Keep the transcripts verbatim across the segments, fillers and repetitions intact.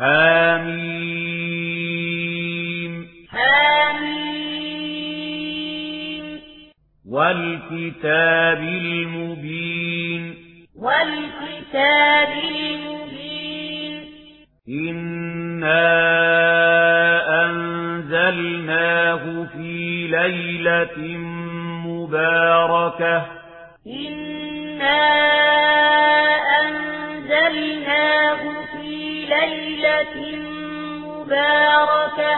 حميم حميم والكتاب المبين والكتاب المبين إنا أنزلناه في ليلة مباركة إنا أنزلناه في ليلة مباركة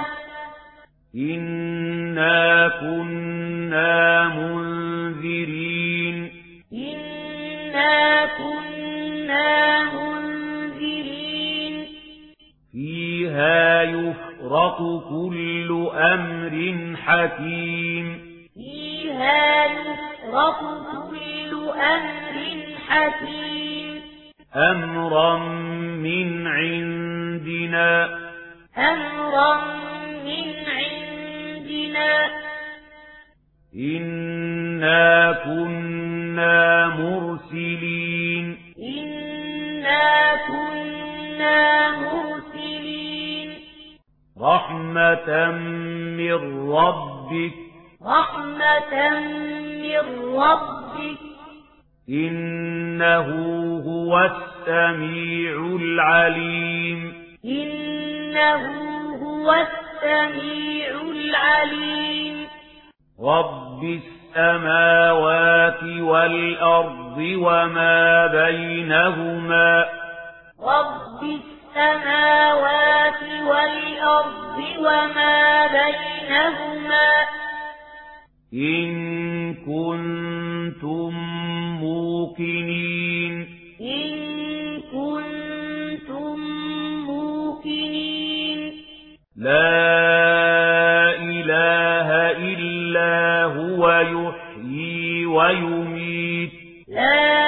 إنا كنا منذرين إنا كنا منذرين فيها يفرق كل أمر حكيم فيها يفرق كل أمر حكيم أمرا من عندنا أمرا من عندنا إنا كنا مرسلين إنا كنا مرسلين رحمة من ربك رحمة من ربك إنه هو السميع العليم إنه هو السميع العليم رب السماوات والأرض وما بينهما رب السماوات والأرض وما بينهما إن كنتم موقنين إن كنتم موقنين لا إله إلا هو يحيي ويميت لا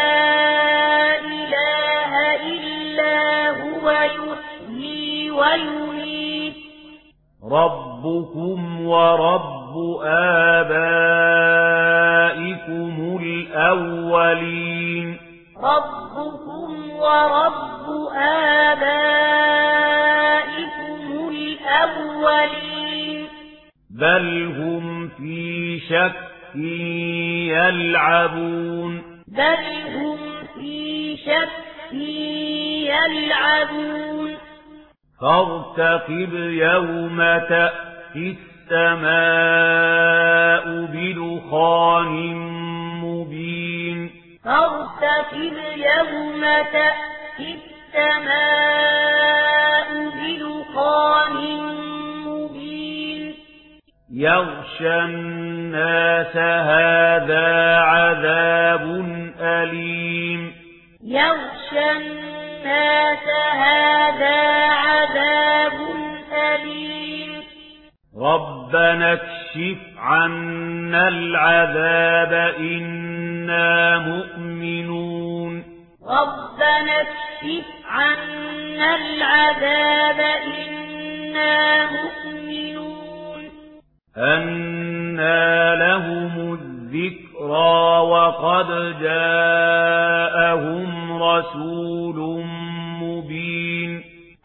إله إلا هو يحيي ويميت ربكم ورب آبائكم الأولين ربكم ورب آبائكم الأولين بل هم في شك يلعبون بل هم في شك يلعبون فارتقب يوم تأتي السماء بدخان مبين فارتقب يوم تأتي السماء بدخان مبين يغشى الناس هذا عذاب أليم يغشى الناس هذا عذاب أليم ربنا اكشف عنا العذاب إنا مؤمنون ربنا اكشف عنا العذاب إنا مؤمنون أنى لهم الذكرى وقد جاءهم رسول مبين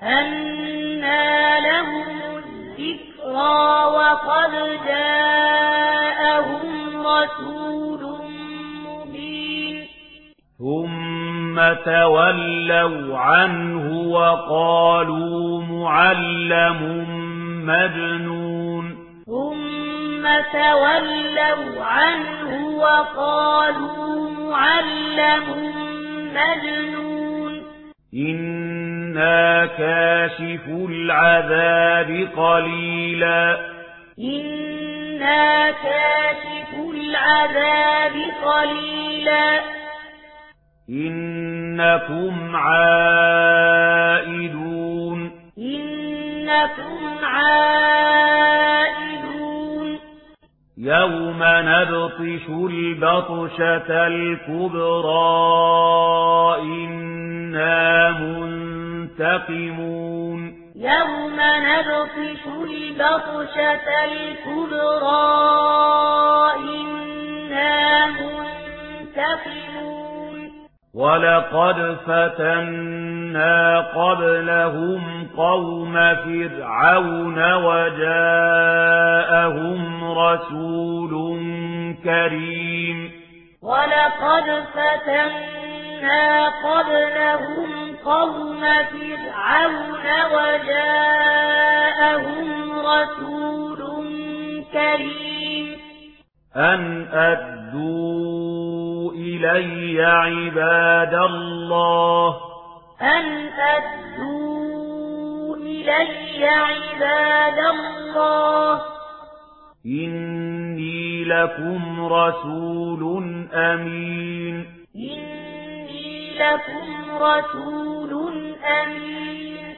أنى لهم الذكرى وقد جاءهم رسول مبين ثم تولوا عنه وقالوا معلم مجنون ثم تولوا عنه وقالوا معلم مجنون إنا كاشف العذاب قليلا إنا كاشف العذاب قليلا إنكم عائدون إنكم عائدون يوم نبطش البطشة الكبرى إنا منتقمون يوم نبطش البطشة الكبرى إنا منتقمون ولقد فتنا قبلهم قوم فرعون وجاءهم رسول كريم ولقد فتنا قبلهم قوم فرعون وجاءهم رسول كريم أن أدوا إلي عباد الله أن أدوا إلي عباد الله إني لكم رسول أمين إني لكم رسول أمين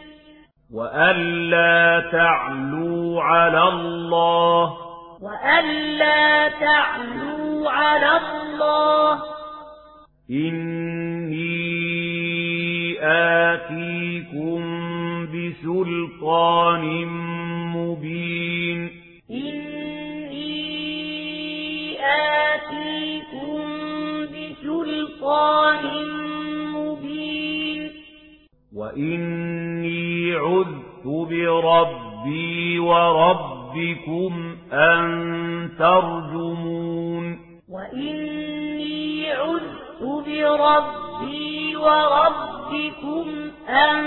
وألا تعلوا على الله وألا تعلوا على الله إني آتيكم بسلطان مبين إني آتيكم بسلطان مبين وإني عذت بربي وربكم أن ترجمون وإني عذت بربي وربكم أن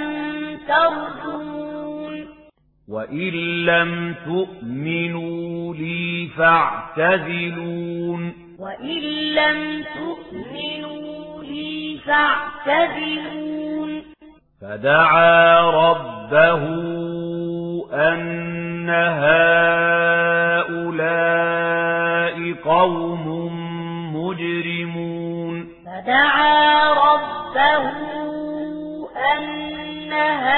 ترجمون وإن لم تؤمنوا لي فاعتزلون وإن لم تؤمنوا لي فاعتزلون فدعا ربه أن هؤلاء قوم مجرمون فدعا ربه أن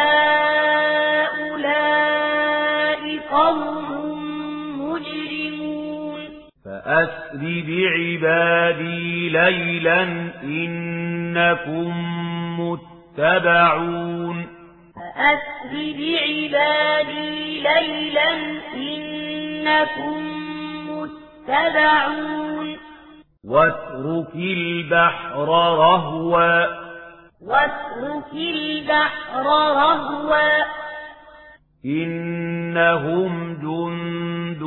هؤلاء قوم مجرمون فأسر بعبادي ليلا إنكم متبعون فأسر بعبادي ليلا إنكم متبعون واترك البحر رهوا واترك البحر رهوا إنهم جند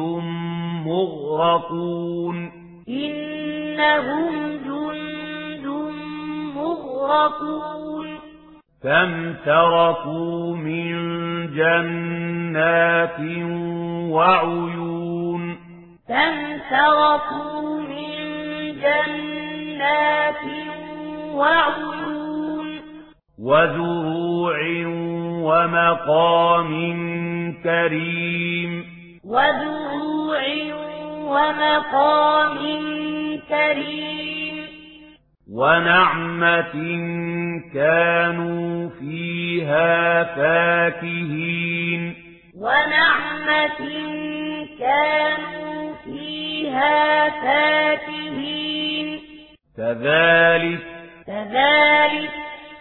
مغرقون إنهم جند مغرقون كم تركوا من جنات وعيون كم تركوا من جنات وعيون وزروع ومقام كريم وزروع ومقام كريم ونعمة كانوا فيها فاكهين ونعمة كانوا فيها فاكهين كذلك كذلك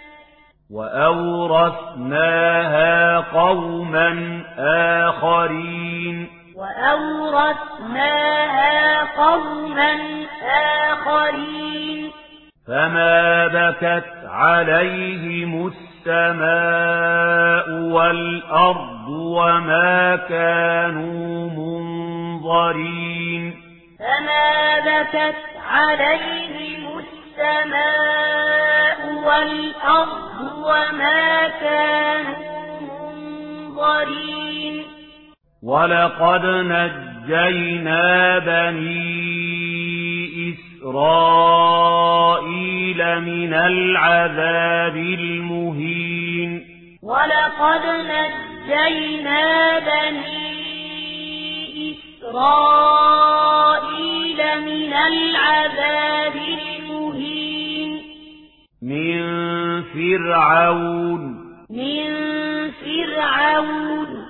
وأورثناها قوما آخرين وأورثناها قوما آخرين فما بكت عليهم السماء والأرض وما كانوا منظرين فما بكت عليهم السماء والأرض وما كانوا منظرين ولقد نجينا بني إسرائيل من العذاب المهين ولقد نجينا بني إسرائيل من العذاب المهين من فرعون من فرعون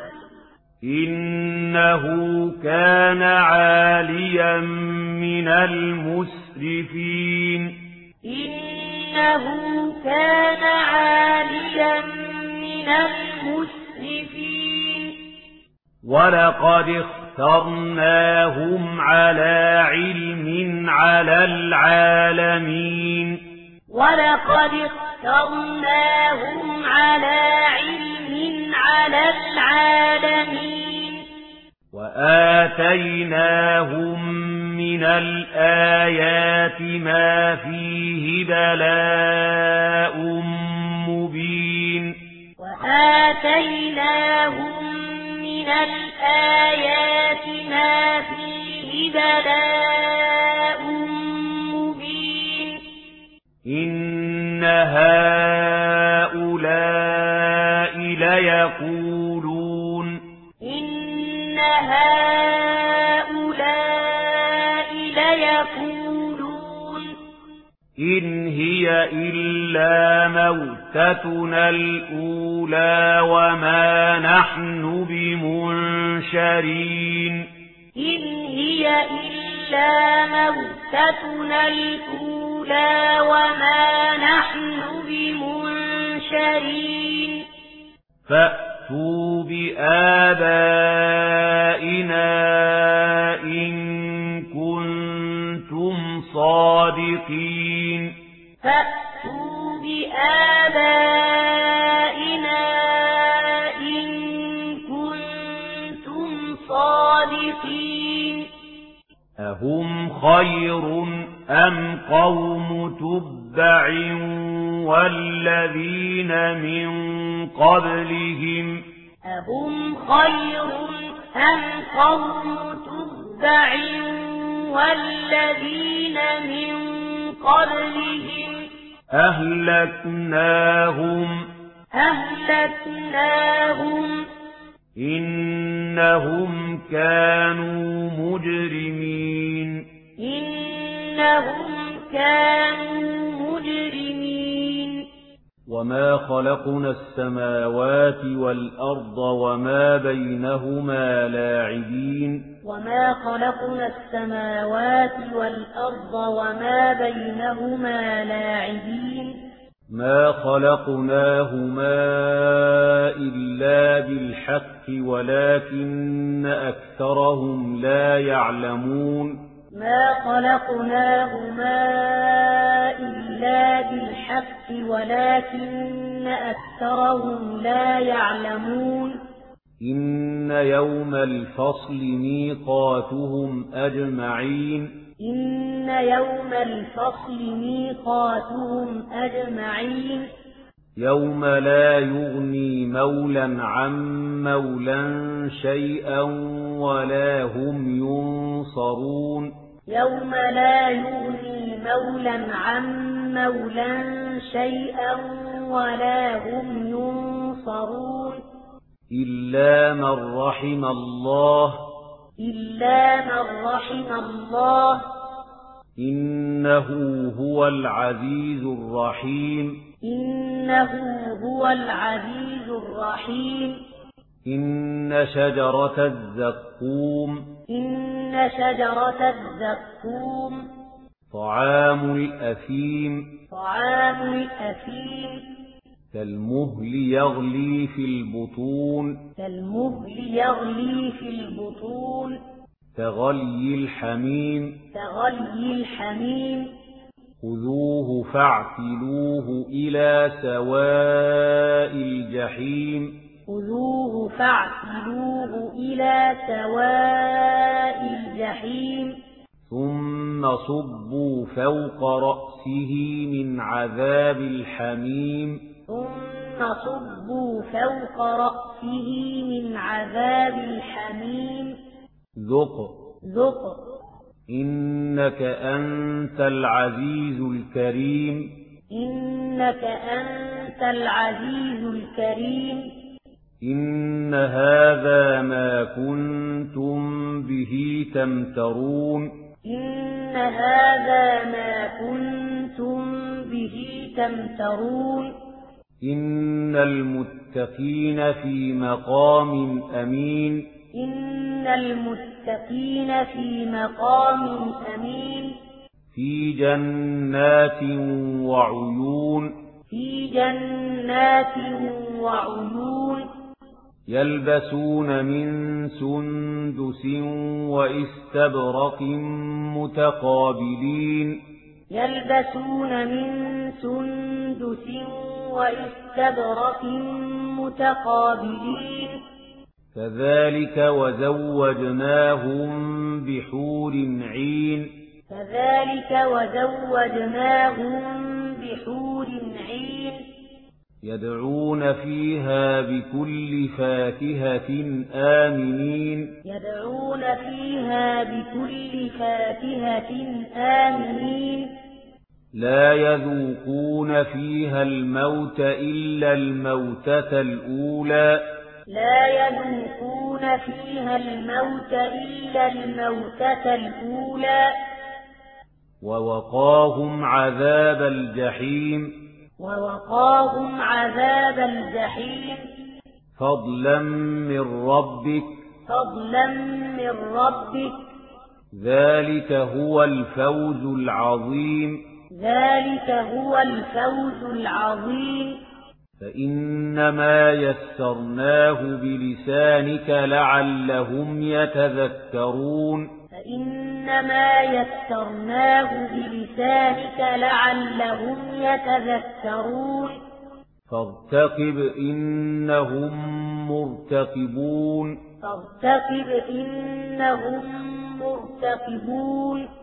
إنه كان عاليا من المسرفين إنه كان عاليا من المسرفين ولقد اخترناهم على علم على العالمين ولقد اخترناهم على علم على العالمين وآتيناهم من الآيات ما فيه بلاء مبين وآتيناهم من الآيات ما فيه بلاء مبين إن هؤلاء ليقولون إن هؤلاء ليقولون إن هي إلا موتتنا الأولى وما نحن بمنشرين إن هي إلا موتتنا الأولى وما نحن بمنشرين فأتوا بآبائنا إن كنتم صادقين فأتوا بآبائنا إن كنتم صادقين أهم خير أم قوم تبع والذين من قبلهم أهم خير أم قوم تبع والذين من قبلهم أهلكناهم أهلكناهم إنهم كانوا مجرمين إنهم كانوا مجرمين وما خلقنا السماوات والأرض وما بينهما لاعبين وما خلقنا السماوات والأرض وما بينهما لاعبين ما خلقناهما إلا بالحق ولكن أكثرهم لا يعلمون ما خلقناهما إلا بالحق ولكن أكثرهم لا يعلمون إن يوم الفصل ميقاتهم أجمعين إن يوم الفصل ميقاتهم أجمعين يوم لا يغني مولا عن مولا شيئا ولا هم ينصرون يوم لا يغني مولا عن مولا شيئا ولا هم ينصرون إلا من رحم الله إلا من رحم الله إنه هو العزيز الرحيم إنه هو العزيز الرحيم إن شجرة الزقوم إن شجرة الزقوم طعام الأثيم طعام الأثيم كالمهل يغلي في البطون كالمهل يغلي في البطون كغلي الحميم كغلي الحميم خذوه فاعتلوه إلى سواء الجحيم خذوه فاعتلوه إلى سواء الجحيم ثم صبوا فوق رأسه من عذاب الحميم ثم صبوا فوق رأسه من عذاب الحميم ذق ذق إنك أنت العزيز الكريم إنك أنت العزيز الكريم إن هذا ما كنتم به تمترون إن هذا ما كنتم به تمترون إن المتقين في مقام أمين إن المتقين في مقام أمين في جنات وعيون في جنات وعيون يلبسون من سندس وإستبرق متقابلين يلبسون من سندس وإستبرق متقابلين كذلك وزوجناهم بحور عين كذلك وزوجناهم بحور عين يدعون فيها بكل فاكهة آمنين يدعون فيها بكل فاكهة آمنين لا يذوقون فيها الموت إلا الموتة الأولى لا يذوقون فيها الموت إلا الموتة الأولى ووقاهم عذاب الجحيم ووقاهم عذاب الجحيم فضلا من ربك فضلا من ربك ذلك هو الفوز العظيم ذلك هو الفوز العظيم فإنما يسرناه بلسانك لعلهم يتذكرون فإنما يسرناه بلسانك لعلهم يتذكرون فارتقب إنهم مرتقبون فارتقب إنهم مرتقبون